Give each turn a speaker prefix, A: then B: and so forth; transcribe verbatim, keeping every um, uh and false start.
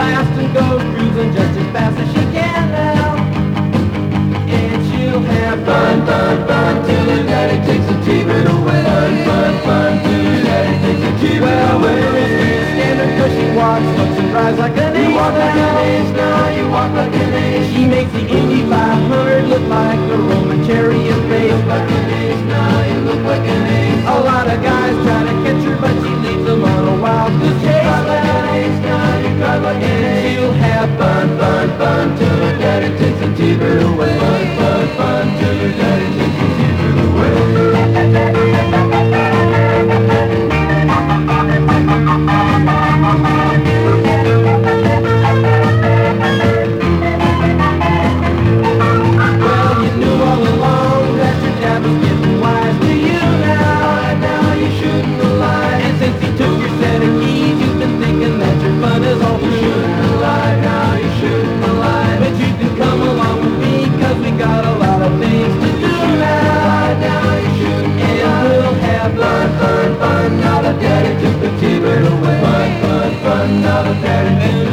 A: fast and goes cruising just as fast as she can now. And she'll have fun, fun, fun till her daddy takes the T-bird away. Fun, fun, fun till her daddy takes the T-bird away. Well, standard cause she walks, looks and drives like an ace. You walk like an ace now, you walk like an ace. She makes the Indy five hundred look like a Roman chariot race. You look like an ace now, you look like an ace. A lot of guys try to catch her, but she leads them on a wild goose chase. You drive like an ace now, you drive like an ace. She'll have fun, fun, fun till her daddy takes the T-bird away. Fun, fun, fun till her daddy takes the T-bird away. Fun, fun, fun, now the daddy took the T-bird away. Fun, fun, fun, now the daddy took